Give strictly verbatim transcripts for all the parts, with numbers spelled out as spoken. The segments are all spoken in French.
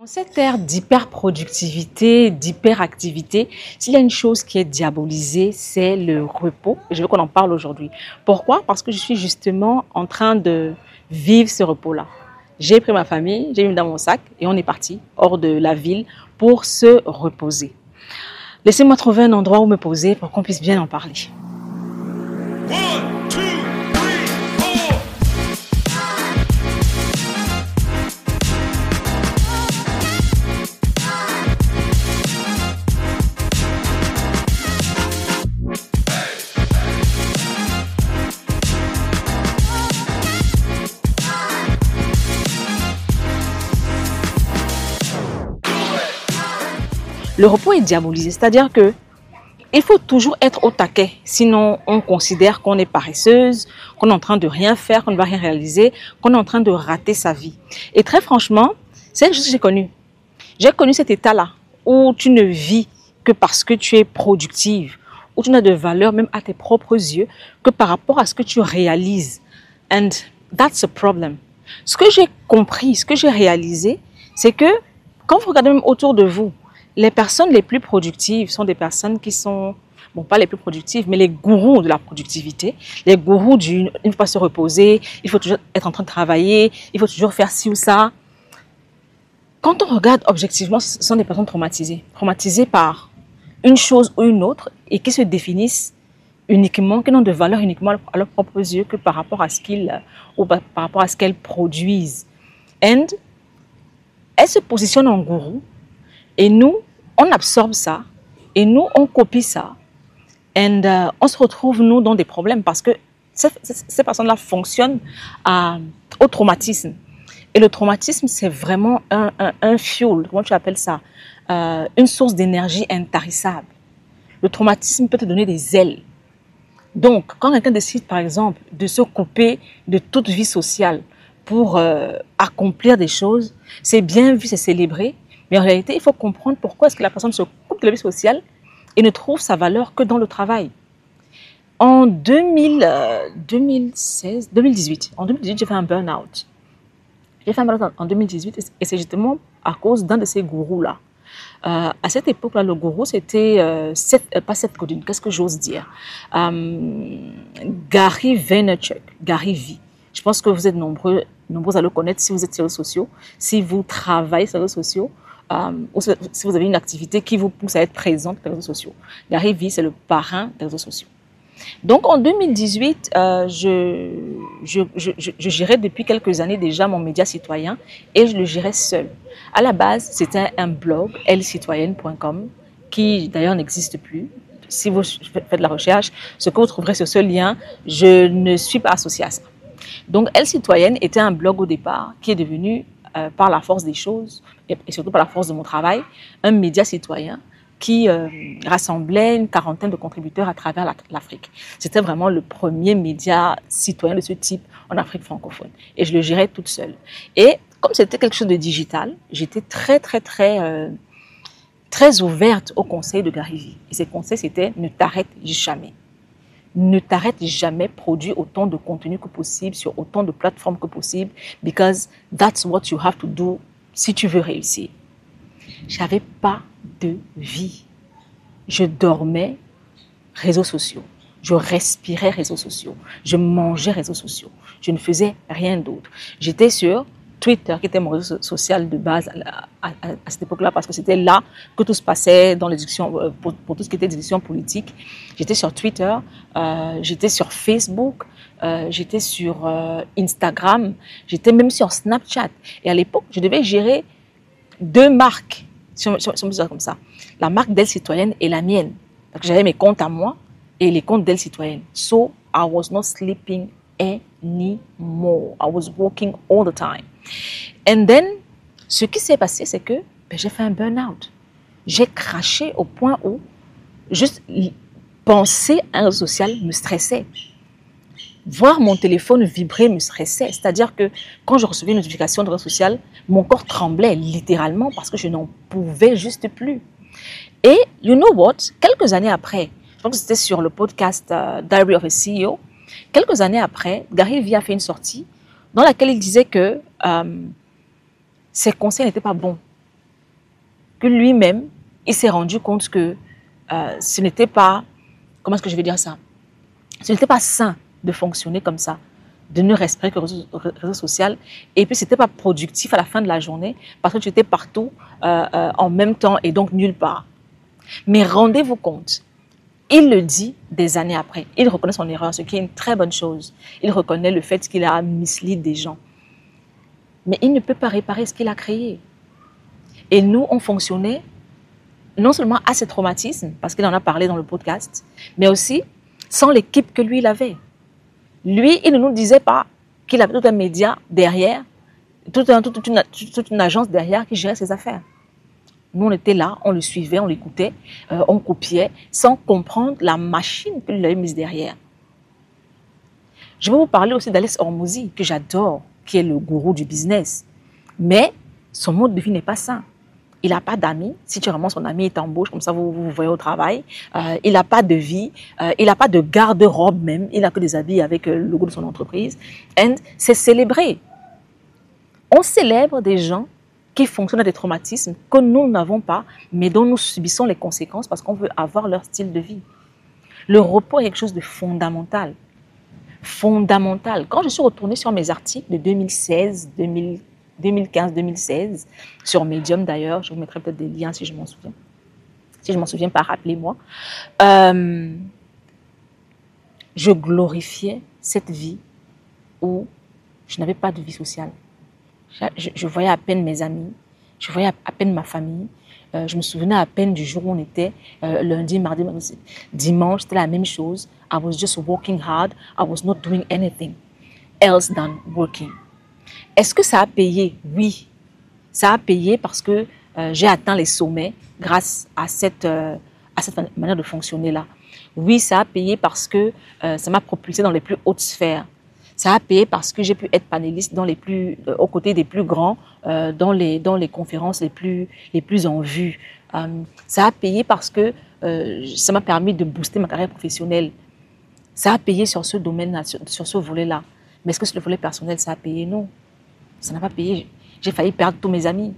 Dans cette ère d'hyperproductivité, d'hyperactivité, s'il y a une chose qui est diabolisée, c'est le repos. Je veux qu'on en parle aujourd'hui. Pourquoi? Parce que je suis justement en train de vivre ce repos-là. J'ai pris ma famille, j'ai mis dans mon sac et on est parti hors de la ville pour se reposer. Laissez-moi trouver un endroit où me poser pour qu'on puisse bien en parler. One, two, three, four. Le repos est diabolisé, c'est-à-dire que il faut toujours être au taquet, sinon on considère qu'on est paresseuse, qu'on est en train de rien faire, qu'on ne va rien réaliser, qu'on est en train de rater sa vie. Et très franchement, c'est quelque chose que j'ai connu. J'ai connu cet état-là où tu ne vis que parce que tu es productive, où tu n'as de valeur même à tes propres yeux que par rapport à ce que tu réalises. And that's a problem. Ce que j'ai compris, ce que j'ai réalisé, c'est que quand vous regardez même autour de vous, les personnes les plus productives sont des personnes qui sont, bon, pas les plus productives, mais les gourous de la productivité. Les gourous d'une, il ne faut pas se reposer, il faut toujours être en train de travailler, il faut toujours faire ci ou ça. Quand on regarde objectivement, ce sont des personnes traumatisées. Traumatisées par une chose ou une autre et qui se définissent uniquement, qui n'ont de valeur uniquement à leurs propres yeux que par rapport à ce qu'ils, ou par rapport à ce qu'elles produisent. And elles se positionnent en gourou. Et nous, on absorbe ça, et nous, on copie ça, et uh, on se retrouve, nous, dans des problèmes parce que ces, ces personnes-là fonctionnent à, au traumatisme. Et le traumatisme, c'est vraiment un, un, un fuel, comment tu appelles ça, euh, une source d'énergie intarissable. Le traumatisme peut te donner des ailes. Donc, quand quelqu'un décide, par exemple, de se couper de toute vie sociale pour euh, accomplir des choses, c'est bien vu, c'est célébré. Mais en réalité, il faut comprendre pourquoi est-ce que la personne se coupe de la vie sociale et ne trouve sa valeur que dans le travail. En deux mille, euh, deux mille seize, deux mille dix-huit, en deux mille dix-huit, j'ai fait un burn-out. J'ai fait un burn-out en deux mille dix-huit et c'est justement à cause d'un de ces gourous-là. Euh, à cette époque-là, le gourou, c'était, euh, Seth, euh, pas Seth Godin, qu'est-ce que j'ose dire euh, Gary Vaynerchuk, Gary V. Je pense que vous êtes nombreux, nombreux à le connaître si vous êtes sur les réseaux sociaux, si vous travaillez sur les réseaux sociaux. Um, ou si vous avez une activité qui vous pousse à être présente sur les réseaux sociaux. Gary V, c'est le parrain des réseaux sociaux. Donc en deux mille dix-huit, euh, je, je, je, je, je gérais depuis quelques années déjà mon média citoyen et je le gérais seul. À la base, c'était un blog, elle citoyenne point com, qui d'ailleurs n'existe plus. Si vous faites la recherche, ce que vous trouverez sur ce lien, je ne suis pas associée à ça. Donc Elle Citoyenne était un blog au départ qui est devenu Euh, par la force des choses et, et surtout par la force de mon travail, un média citoyen qui euh, rassemblait une quarantaine de contributeurs à travers la, l'Afrique. C'était vraiment le premier média citoyen de ce type en Afrique francophone. Et je le gérais toute seule. Et comme c'était quelque chose de digital, j'étais très, très, très, euh, très ouverte aux conseils de Gary V. Et ces conseils, c'était « ne t'arrête jamais ». Ne t'arrête jamais, produis autant de contenu que possible sur autant de plateformes que possible, because that's what you have to do si tu veux réussir. J'avais pas de vie. Je dormais réseaux sociaux. Je respirais réseaux sociaux. Je mangeais réseaux sociaux. Je ne faisais rien d'autre. J'étais sur Twitter, qui était mon réseau social de base à, à, à cette époque-là, parce que c'était là que tout se passait dans les discussions, pour, pour tout ce qui était discussion politique. J'étais sur Twitter, euh, j'étais sur Facebook, euh, j'étais sur euh, Instagram, j'étais même sur Snapchat. Et à l'époque, je devais gérer deux marques, si on, si on, si on peut dire comme ça. La marque d'Elle Citoyenne et la mienne. Parce que j'avais mes comptes à moi et les comptes d'Elle Citoyenne. So, I was not sleeping anymore. I was working all the time. And then, ce qui s'est passé, c'est que ben, j'ai fait un burn-out. J'ai craché au point où juste penser à un réseau social me stressait. Voir mon téléphone vibrer me stressait. C'est-à-dire que quand je recevais une notification de réseau social, mon corps tremblait littéralement parce que je n'en pouvais juste plus. Et you know what? Quelques années après, je pense que c'était sur le podcast uh, Diary of a C E O, quelques années après, Gary V a fait une sortie dans laquelle il disait que euh, ses conseils n'étaient pas bons. puis lui-même, il s'est rendu compte que euh, ce n'était pas, comment est-ce que je vais dire ça? Ce n'était pas sain de fonctionner comme ça, de ne respecter que le réseau, réseau social. Et puis, ce n'était pas productif à la fin de la journée parce que tu étais partout euh, euh, en même temps et donc nulle part. Mais rendez-vous compte, il le dit des années après. Il reconnaît son erreur, ce qui est une très bonne chose. Il reconnaît le fait qu'il a mislead des gens. Mais il ne peut pas réparer ce qu'il a créé. Et nous, on fonctionnait non seulement à ces traumatismes, parce qu'il en a parlé dans le podcast, mais aussi sans l'équipe que lui, il avait. Lui, il ne nous disait pas qu'il avait tout un média derrière, toute, un, toute, une, toute une agence derrière qui gérait ses affaires. Nous, on était là, on le suivait, on l'écoutait, euh, on copiait, sans comprendre la machine qu'il avait mise derrière. Je vais vous parler aussi d'Alex Hormozi, que j'adore, qui est le gourou du business. Mais son mode de vie n'est pas sain. Il n'a pas d'amis. Si tu ramasses son ami, il t'embauche, comme ça vous vous voyez au travail. Euh, il n'a pas de vie. Euh, il n'a pas de garde-robe même. Il n'a que des habits avec le logo de son entreprise. Et c'est célébré. On célèbre des gens qui fonctionnent à des traumatismes que nous n'avons pas, mais dont nous subissons les conséquences parce qu'on veut avoir leur style de vie. Le repos est quelque chose de fondamental. Fondamental. Quand je suis retournée sur mes articles de deux mille seize, deux mille quinze, deux mille seize, sur Medium d'ailleurs, je vous mettrai peut-être des liens si je m'en souviens. Si je ne m'en souviens pas, rappelez-moi. Euh, je glorifiais cette vie où je n'avais pas de vie sociale. Je, je voyais à peine mes amis, je voyais à peine ma famille. Euh, je me souvenais à peine du jour où on était, euh, lundi, mardi, dimanche, c'était la même chose. I was just working hard. I was not doing anything else than working. Est-ce que ça a payé? Oui, ça a payé parce que euh, j'ai atteint les sommets grâce à cette, euh, à cette manière de fonctionner-là. Oui, ça a payé parce que euh, ça m'a propulsé dans les plus hautes sphères. Ça a payé parce que j'ai pu être panéliste dans les plus, euh, aux côtés des plus grands, euh, dans, les, dans les conférences les plus, les plus en vue. Euh, ça a payé parce que euh, ça m'a permis de booster ma carrière professionnelle. Ça a payé sur ce domaine-là, sur, sur ce volet-là. Mais est-ce que sur le volet personnel, ça a payé? Non. Ça n'a pas payé. J'ai failli perdre tous mes amis.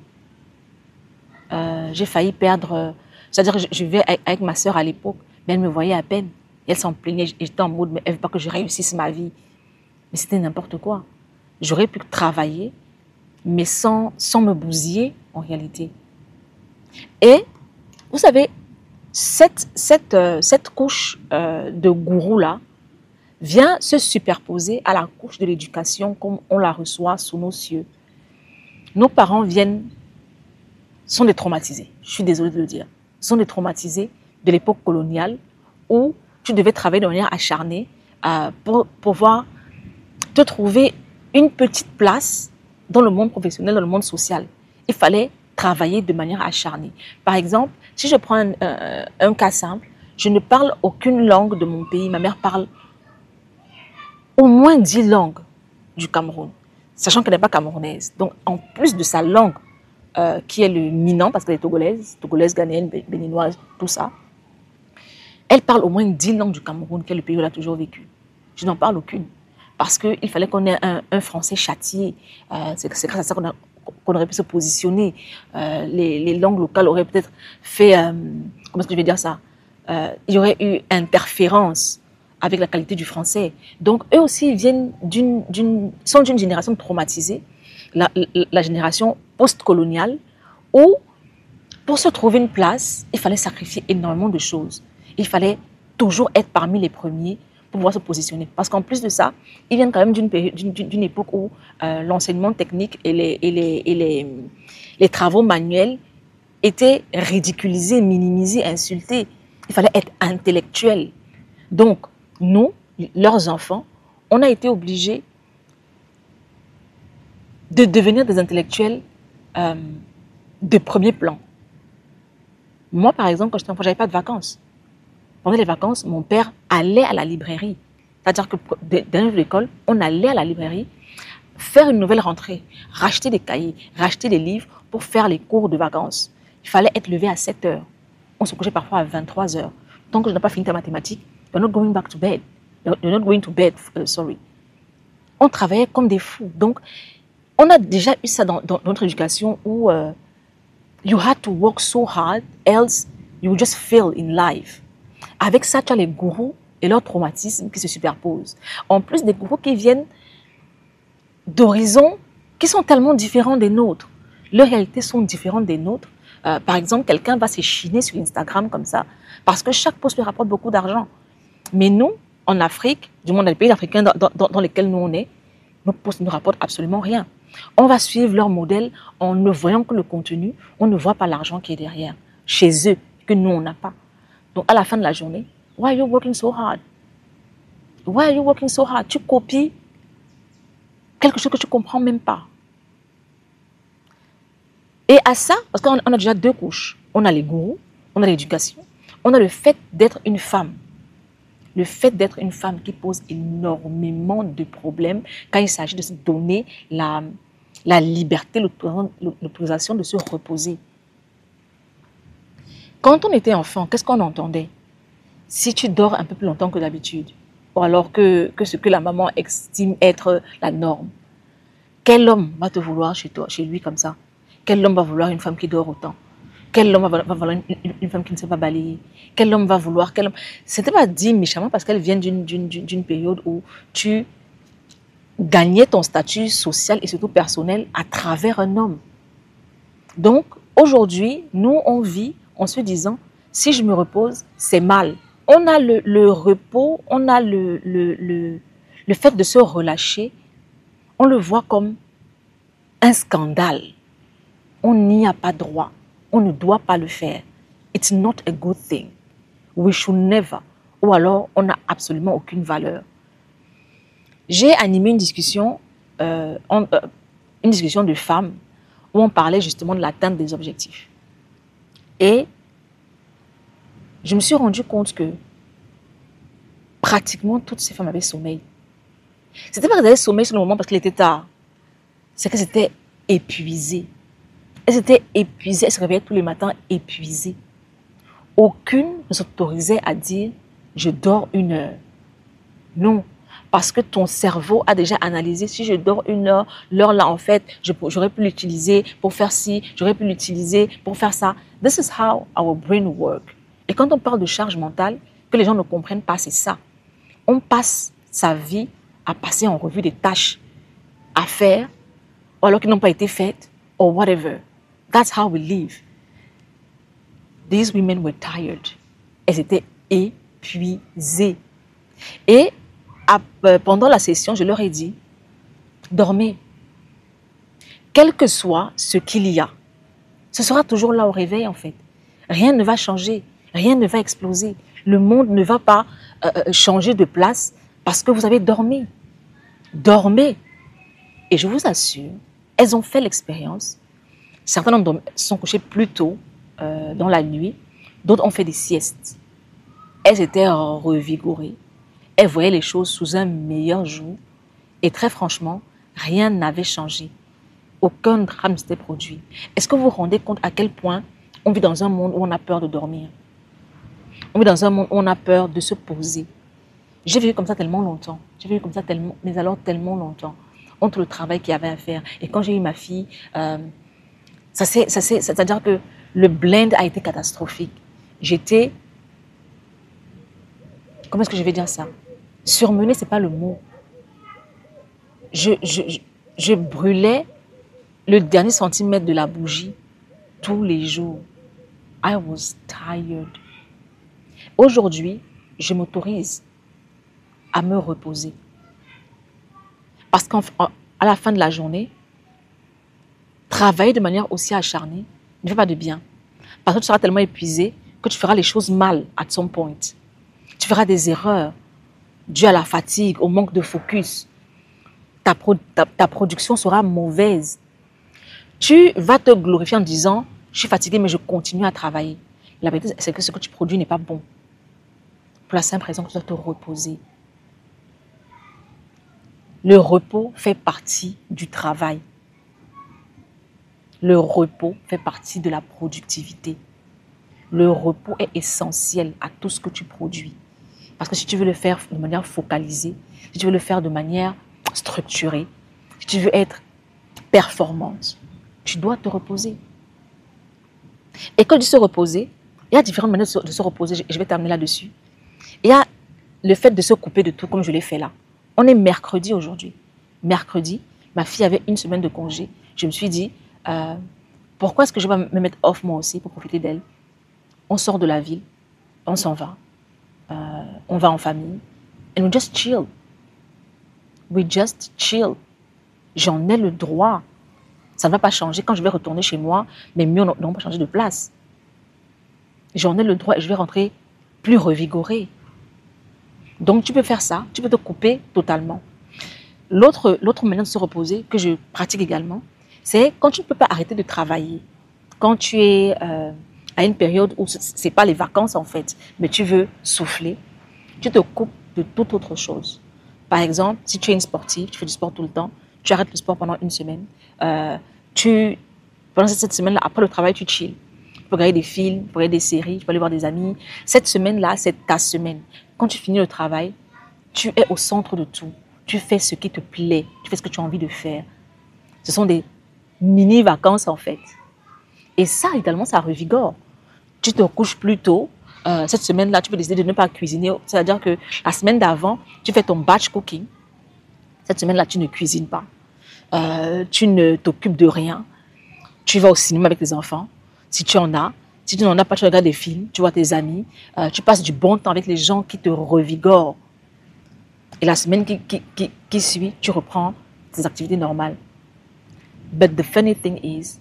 Euh, j'ai failli perdre... Euh, c'est-à-dire que je, je vivais avec, avec ma sœur à l'époque, mais elle me voyait à peine. Et elle s'en plaignait. J'étais en mode, mais elle ne veut pas que je réussisse ma vie. Mais c'était n'importe quoi. J'aurais pu travailler, mais sans, sans me bousiller, en réalité. Et, vous savez, cette, cette, euh, cette couche euh, de gourou-là vient se superposer à la couche de l'éducation comme on la reçoit sous nos cieux. Nos parents viennent, sont des traumatisés, je suis désolée de le dire, sont des traumatisés de l'époque coloniale où tu devais travailler de manière acharnée euh, pour pouvoir te trouver une petite place dans le monde professionnel, dans le monde social. Il fallait travailler de manière acharnée. Par exemple, si je prends un, un, un cas simple, je ne parle aucune langue de mon pays. Ma mère parle au moins dix langues du Cameroun, sachant qu'elle n'est pas camerounaise. Donc, en plus de sa langue, euh, qui est le minant, parce qu'elle est togolaise, togolaise, ghanéenne, béninoise, tout ça, elle parle au moins dix langues du Cameroun, qui est le pays où elle a toujours vécu. Je n'en parle aucune. Parce qu'il fallait qu'on ait un, un français châtié. Euh, c'est, c'est grâce à ça qu'on, a, qu'on aurait pu se positionner. Euh, les, les langues locales auraient peut-être fait... Euh, comment est-ce que je vais dire ça euh, Il y aurait eu interférence avec la qualité du français. Donc, eux aussi viennent d'une, d'une, sont d'une génération traumatisée, la, la, la génération post-coloniale, où, pour se trouver une place, il fallait sacrifier énormément de choses. Il fallait toujours être parmi les premiers pour pouvoir se positionner. Parce qu'en plus de ça, ils viennent quand même d'une, d'une, d'une époque où euh, l'enseignement technique et, les, et, les, et les, les travaux manuels étaient ridiculisés, minimisés, insultés. Il fallait être intellectuel. Donc, nous, leurs enfants, on a été obligés de devenir des intellectuels euh, de premier plan. Moi, par exemple, quand j'étais enfant, je n'avais pas de vacances. Pendant les vacances, mon père allait à la librairie. C'est-à-dire que dans l'école, on allait à la librairie faire une nouvelle rentrée, racheter des cahiers, racheter des livres pour faire les cours de vacances. Il fallait être levé à sept heures. On se couchait parfois à vingt-trois heures. Tant que je n'ai pas fini ta mathématique, you're not going back to bed. You're not going to bed, uh, sorry. On travaillait comme des fous. Donc, on a déjà eu ça dans, dans notre éducation où euh, You had to work so hard, else you would just fail in life. Avec ça, tu as les gourous et leurs traumatismes qui se superposent. En plus des gourous qui viennent d'horizons qui sont tellement différents des nôtres. Leurs réalités sont différentes des nôtres. Euh, par exemple, quelqu'un va s'échiner sur Instagram comme ça, parce que chaque post lui rapporte beaucoup d'argent. Mais nous, en Afrique, du moins dans les pays africains dans, dans, dans lesquels nous on est, nos posts ne rapportent absolument rien. On va suivre leur modèle en ne voyant que le contenu, on ne voit pas l'argent qui est derrière, chez eux, que nous on n'a pas. Donc à la fin de la journée, why are you working so hard? Why are you working so hard? Tu copies quelque chose que tu ne comprends même pas. Et à ça, parce qu'on a déjà deux couches, on a les gourous, on a l'éducation, on a le fait d'être une femme. Le fait d'être une femme qui pose énormément de problèmes quand il s'agit de se donner la, la liberté, l'autorisation de se reposer. Quand on était enfant, qu'est-ce qu'on entendait? Si tu dors un peu plus longtemps que d'habitude, ou alors que, que ce que la maman estime être la norme, quel homme va te vouloir chez toi, chez lui comme ça? Quel homme va vouloir une femme qui dort autant? Quel homme va, va vouloir une, une, une femme qui ne sait pas balayer? Quel homme va vouloir quel homme... Ce n'était pas dit méchamment parce qu'elle vient d'une, d'une, d'une période où tu gagnais ton statut social et surtout personnel à travers un homme. Donc, aujourd'hui, nous, on vit en se disant, si je me repose, c'est mal. On a le, le repos, on a le, le, le, le fait de se relâcher, on le voit comme un scandale. On n'y a pas droit. On ne doit pas le faire. It's not a good thing. We should never. Ou alors, on n'a absolument aucune valeur. J'ai animé une discussion, euh, en, euh, une discussion de femmes où on parlait justement de l'atteinte des objectifs. Et je me suis rendu compte que pratiquement toutes ces femmes avaient sommeil. C'était pas qu'elles avaient sommeil sur le moment parce qu'il était tard. C'est qu'elles étaient épuisées. Elles étaient épuisées, elles se réveillaient tous les matins épuisées. Aucune ne s'autorisait à dire « je dors une heure ». Non, parce que ton cerveau a déjà analysé « si je dors une heure, l'heure là en fait, j'aurais pu l'utiliser pour faire ci, j'aurais pu l'utiliser pour faire ça ». This is how our brain works. Et quand on parle de charge mentale, que les gens ne comprennent pas, c'est ça. On passe sa vie à passer en revue des tâches à faire, ou alors qui n'ont pas été faites, or whatever. That's how we live. These women were tired. Elles étaient épuisées. Et à, euh, pendant la session, je leur ai dit, dormez. Quel que soit ce qu'il y a, ce sera toujours là au réveil en fait. Rien ne va changer, rien ne va exploser. Le monde ne va pas euh, changer de place parce que vous avez dormi. Dormez. Et je vous assure, elles ont fait l'expérience. Certains sont couchés plus tôt euh, dans la nuit, d'autres ont fait des siestes. Elles étaient revigorées, elles voyaient les choses sous un meilleur jour et très franchement, rien n'avait changé. Aucun drame ne s'était produit. Est-ce que vous vous rendez compte à quel point on vit dans un monde où on a peur de dormir? On vit dans un monde où on a peur de se poser. J'ai vécu comme ça tellement longtemps, j'ai vécu comme ça tellement, mais alors tellement longtemps, entre le travail qu'il y avait à faire. Et quand j'ai eu ma fille, euh, Ça c'est, ça c'est, c'est-à-dire que le blend a été catastrophique. J'étais, comment est-ce que je vais dire ça? Surmenée, c'est pas le mot. Je, je, je, je brûlais le dernier centimètre de la bougie tous les jours. I was tired. Aujourd'hui, je m'autorise à me reposer. Parce qu'à la fin de la journée, travailler de manière aussi acharnée ne fait pas de bien. Parce que tu seras tellement épuisé que tu feras les choses mal at some point. Tu feras des erreurs dues à la fatigue, au manque de focus. Ta, pro, ta, ta production sera mauvaise. Tu vas te glorifier en disant « je suis fatigué mais je continue à travailler ». La vérité, c'est que ce que tu produis n'est pas bon. Pour la simple raison que tu dois te reposer. Le repos fait partie du travail. Le repos fait partie de la productivité. Le repos est essentiel à tout ce que tu produis. Parce que si tu veux le faire de manière focalisée, si tu veux le faire de manière structurée, si tu veux être performante, tu dois te reposer. Et quand je dis se reposer, il y a différentes manières de se, de se reposer. Je, je vais terminer là-dessus. Il y a le fait de se couper de tout comme je l'ai fait là. On est mercredi aujourd'hui. Mercredi, ma fille avait une semaine de congé. Je me suis dit, euh, pourquoi est-ce que je vais me mettre off moi aussi pour profiter d'elle? On sort de la ville, on s'en va, euh, on va en famille, and we just chill. We just chill. J'en ai le droit. Ça ne va pas changer quand je vais retourner chez moi, mes murs n'ont pas changé de place. J'en ai le droit et je vais rentrer plus revigorée. Donc tu peux faire ça, tu peux te couper totalement. L'autre, l'autre manière de se reposer que je pratique également, c'est quand tu ne peux pas arrêter de travailler. Quand tu es euh, à une période où ce n'est pas les vacances en fait, mais tu veux souffler, tu te coupes de toute autre chose. Par exemple, si tu es une sportive, tu fais du sport tout le temps, tu arrêtes le sport pendant une semaine. Euh, tu, pendant cette semaine-là, après le travail, tu chill. Tu peux regarder des films, tu peux regarder des séries, tu peux aller voir des amis. Cette semaine-là, c'est ta semaine. Quand tu finis le travail, tu es au centre de tout. Tu fais ce qui te plaît, tu fais ce que tu as envie de faire. Ce sont des mini-vacances en fait. Et ça, également, ça revigore. Tu te couches plus tôt. Euh, cette semaine-là, tu peux décider de ne pas cuisiner. C'est-à-dire que la semaine d'avant, tu fais ton batch cooking. Cette semaine-là, tu ne cuisines pas. Euh, tu ne t'occupes de rien. Tu vas au cinéma avec tes enfants, si tu en as. Si tu n'en as pas, tu regardes des films, tu vois tes amis. Euh, tu passes du bon temps avec les gens qui te revigorent. Et la semaine qui, qui, qui, qui suit, tu reprends tes activités normales. But the funny thing is,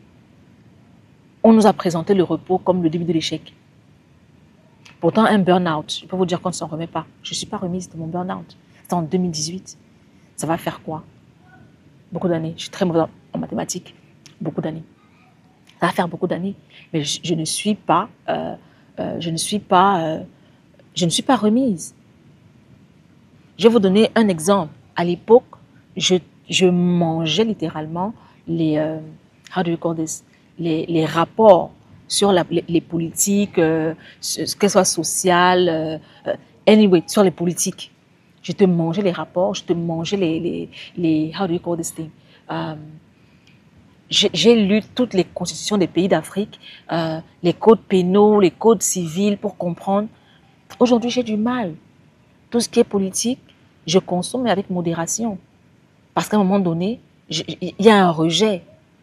on nous a présenté le repos comme le début de l'échec. Pourtant, un burn-out, je peux vous dire qu'on ne s'en remet pas. Je ne suis pas remise de mon burn-out. C'était en deux mille dix-huit. Ça va faire quoi? Beaucoup d'années. Je suis très mauvaise en mathématiques. Beaucoup d'années. Ça va faire beaucoup d'années. Mais je, je ne suis pas, euh, euh, je ne suis pas, euh, je ne suis pas remise. Je vais vous donner un exemple. À l'époque, je, je mangeais littéralement les, euh, how do you call this? Les, les rapports sur la, les, les politiques, euh, qu'elles soient sociales, euh, anyway, sur les politiques. Je te mangeais les rapports, je te mangeais les, les, les how do you call this thing? Euh, j'ai, j'ai lu toutes les constitutions des pays d'Afrique, euh, les codes pénaux, les codes civils pour comprendre. Aujourd'hui, j'ai du mal. Tout ce qui est politique, je consomme mais avec modération. Parce qu'à un moment donné, il y a un rejet.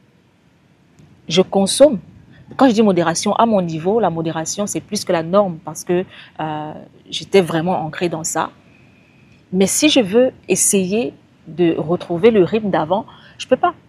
Je consomme. Quand je dis modération, à mon niveau, la modération, c'est plus que la norme parce que euh, j'étais vraiment ancrée dans ça. Mais si je veux essayer de retrouver le rythme d'avant, je ne peux pas.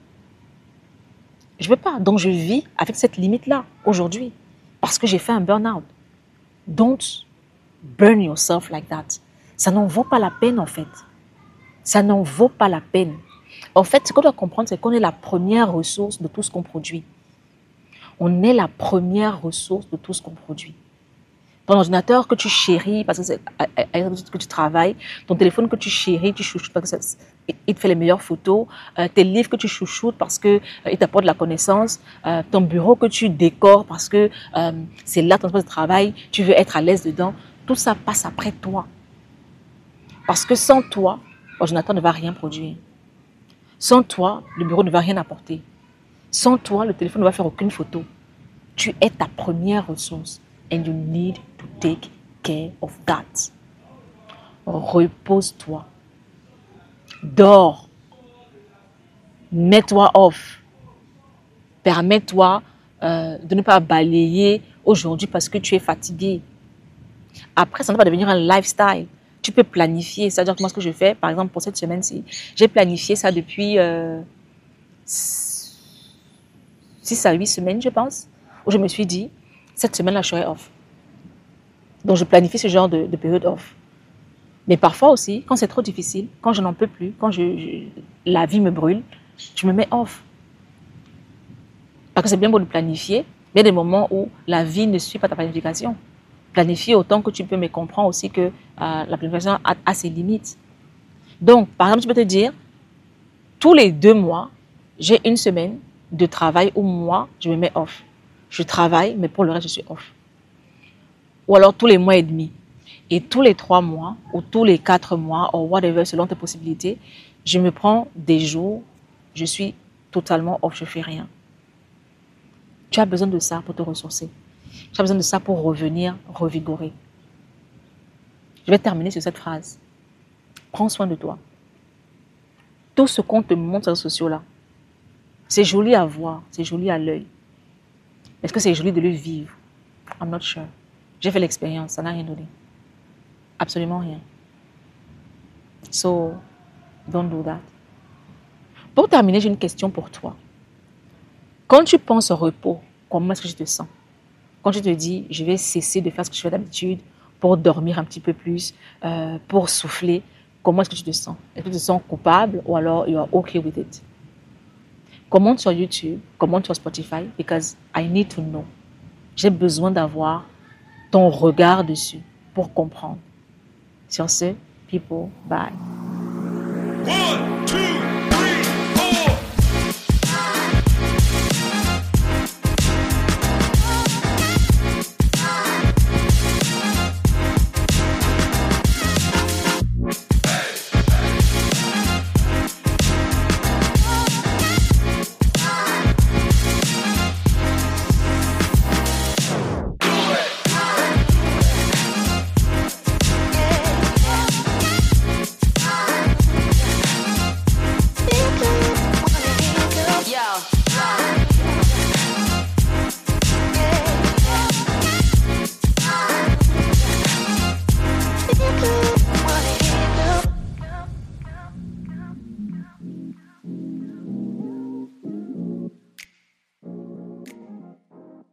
Je ne peux pas. Donc, je vis avec cette limite-là aujourd'hui parce que j'ai fait un burn-out. Don't burn yourself like that. Ça n'en vaut pas la peine, en fait. Ça n'en vaut pas la peine. En fait, ce qu'on doit comprendre, c'est qu'on est la première ressource de tout ce qu'on produit. On est la première ressource de tout ce qu'on produit. Ton ordinateur que tu chéris parce que, c'est, que tu travailles, ton téléphone que tu chéris, tu chouchoutes parce qu'il te fait les meilleures photos, euh, tes livres que tu chouchoutes parce qu'il euh, t'apporte de la connaissance, euh, ton bureau que tu décores parce que euh, c'est là ton espace de travail, tu veux être à l'aise dedans, tout ça passe après toi. Parce que sans toi, l'ordinateur ne va rien produire. Sans toi, le bureau ne va rien apporter. Sans toi, le téléphone ne va faire aucune photo. Tu es ta première ressource. And you need to take care of that. Repose-toi. Dors. Mets-toi off. Permets-toi euh, de ne pas balayer aujourd'hui parce que tu es fatigué. Après, ça ne va pas devenir un lifestyle. Tu peux planifier. C'est-à-dire que moi, ce que je fais, par exemple, pour cette semaine-ci, j'ai planifié ça depuis euh, six à huit semaines, je pense, où je me suis dit, cette semaine-là, je serai off. Donc, je planifie ce genre de, de période off. Mais parfois aussi, quand c'est trop difficile, quand je n'en peux plus, quand je, je, la vie me brûle, je me mets off. Parce que c'est bien beau de planifier, mais il y a des moments où la vie ne suit pas ta planification. Planifier autant que tu peux, mais comprends aussi que euh, la planification a, a ses limites. Donc, par exemple, tu peux te dire, tous les deux mois, j'ai une semaine de travail où moi, je me mets off. Je travaille, mais pour le reste, je suis off. Ou alors tous les mois et demi. Et tous les trois mois, ou tous les quatre mois, ou whatever, selon tes possibilités, je me prends des jours, je suis totalement off, je ne fais rien. Tu as besoin de ça pour te ressourcer. Tu as besoin de ça pour revenir revigorer. Je vais terminer sur cette phrase. Prends soin de toi. Tout ce qu'on te montre sur les réseaux sociaux là, c'est joli à voir, c'est joli à l'œil. Est-ce que c'est joli de le vivre? I'm not sure. J'ai fait l'expérience, ça n'a rien donné. Absolument rien. So, don't do that. Pour terminer, j'ai une question pour toi. Quand tu penses au repos, comment est-ce que tu te sens? Quand tu te dis, je vais cesser de faire ce que je fais d'habitude pour dormir un petit peu plus, euh, pour souffler, comment est-ce que tu te sens? Est-ce que tu te sens coupable ou alors you are okay with it? Commente sur YouTube, commente sur Spotify, because I need to know. J'ai besoin d'avoir ton regard dessus pour comprendre. Sur ce, people, bye. One.